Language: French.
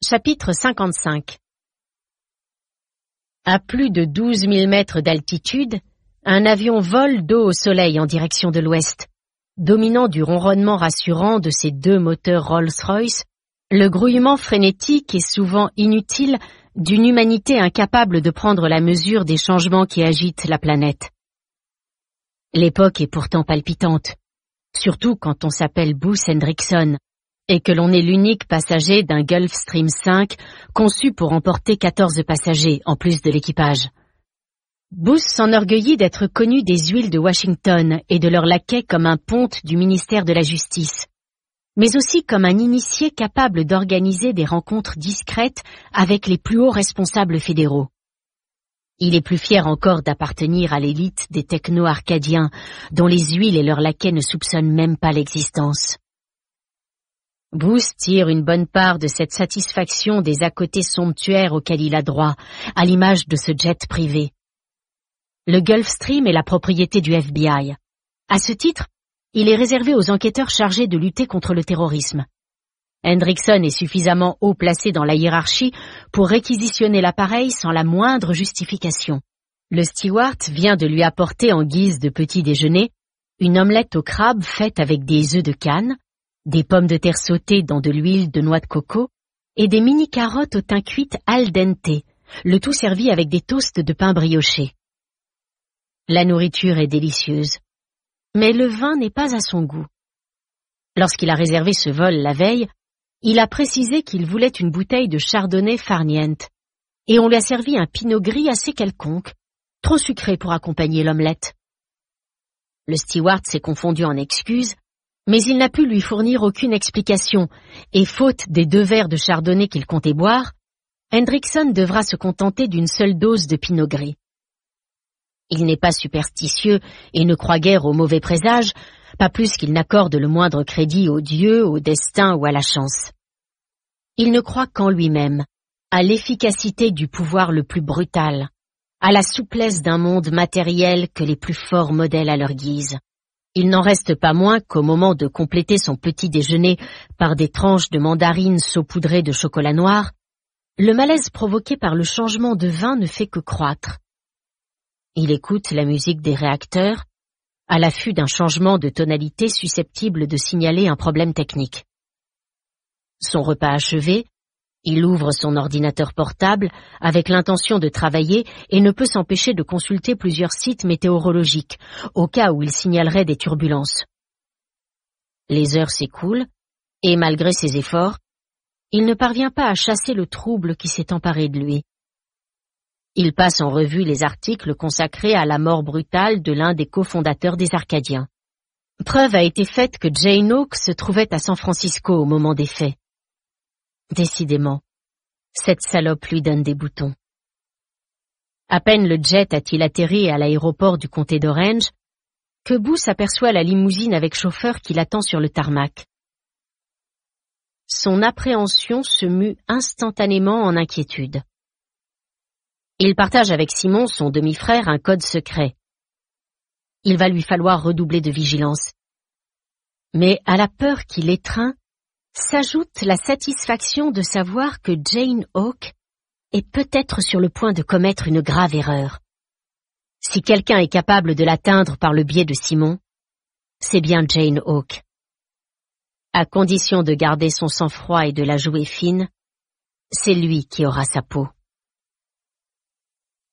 Chapitre 55. À plus de 12 000 mètres d'altitude, un avion vole dos au soleil en direction de l'ouest. Dominant du ronronnement rassurant de ses deux moteurs Rolls-Royce, le grouillement frénétique et souvent inutile d'une humanité incapable de prendre la mesure des changements qui agitent la planète. L'époque est pourtant palpitante, surtout quand on s'appelle Booth Hendrickson, et que l'on est l'unique passager d'un Gulfstream 5 conçu pour emporter 14 passagers, en plus de l'équipage. Booth s'enorgueillit d'être connu des huiles de Washington et de leurs laquais comme un ponte du ministère de la Justice, mais aussi comme un initié capable d'organiser des rencontres discrètes avec les plus hauts responsables fédéraux. Il est plus fier encore d'appartenir à l'élite des techno-arcadiens, dont les huiles et leurs laquais ne soupçonnent même pas l'existence. Booth tire une bonne part de cette satisfaction des à-côtés somptuaires auxquels il a droit, à l'image de ce jet privé. Le Gulfstream est la propriété du FBI. À ce titre, il est réservé aux enquêteurs chargés de lutter contre le terrorisme. Hendrickson est suffisamment haut placé dans la hiérarchie pour réquisitionner l'appareil sans la moindre justification. Le steward vient de lui apporter en guise de petit déjeuner une omelette au crabe faite avec des œufs de Cannes, des pommes de terre sautées dans de l'huile de noix de coco et des mini-carottes au thym cuites al dente, le tout servi avec des toasts de pain brioché. La nourriture est délicieuse, mais le vin n'est pas à son goût. Lorsqu'il a réservé ce vol la veille, il a précisé qu'il voulait une bouteille de chardonnay farniente, et on lui a servi un pinot gris assez quelconque, trop sucré pour accompagner l'omelette. Le steward s'est confondu en excuses, mais il n'a pu lui fournir aucune explication, et faute des 2 verres de chardonnay qu'il comptait boire, Hendrickson devra se contenter d'une seule dose de pinot gris. Il n'est pas superstitieux et ne croit guère aux mauvais présages, pas plus qu'il n'accorde le moindre crédit aux dieux, au destin ou à la chance. Il ne croit qu'en lui-même, à l'efficacité du pouvoir le plus brutal, à la souplesse d'un monde matériel que les plus forts modèlent à leur guise. Il n'en reste pas moins qu'au moment de compléter son petit déjeuner par des tranches de mandarines saupoudrées de chocolat noir, le malaise provoqué par le changement de vin ne fait que croître. Il écoute la musique des réacteurs, à l'affût d'un changement de tonalité susceptible de signaler un problème technique. Son repas achevé, il ouvre son ordinateur portable avec l'intention de travailler et ne peut s'empêcher de consulter plusieurs sites météorologiques, au cas où il signalerait des turbulences. Les heures s'écoulent, et malgré ses efforts, il ne parvient pas à chasser le trouble qui s'est emparé de lui. Il passe en revue les articles consacrés à la mort brutale de l'un des cofondateurs des Arcadiens. Preuve a été faite que Jane Hawk se trouvait à San Francisco au moment des faits. Décidément, cette salope lui donne des boutons. À peine le jet a-t-il atterri à l'aéroport du comté d'Orange que Booth aperçoit la limousine avec chauffeur qui l'attend sur le tarmac. Son appréhension se mue instantanément en inquiétude. Il partage avec Simon, son demi-frère, un code secret. Il va lui falloir redoubler de vigilance. Mais à la peur qui l'étreint, s'ajoute la satisfaction de savoir que Jane Hawk est peut-être sur le point de commettre une grave erreur. Si quelqu'un est capable de l'atteindre par le biais de Simon, c'est bien Jane Hawk. À condition de garder son sang-froid et de la jouer fine, c'est lui qui aura sa peau.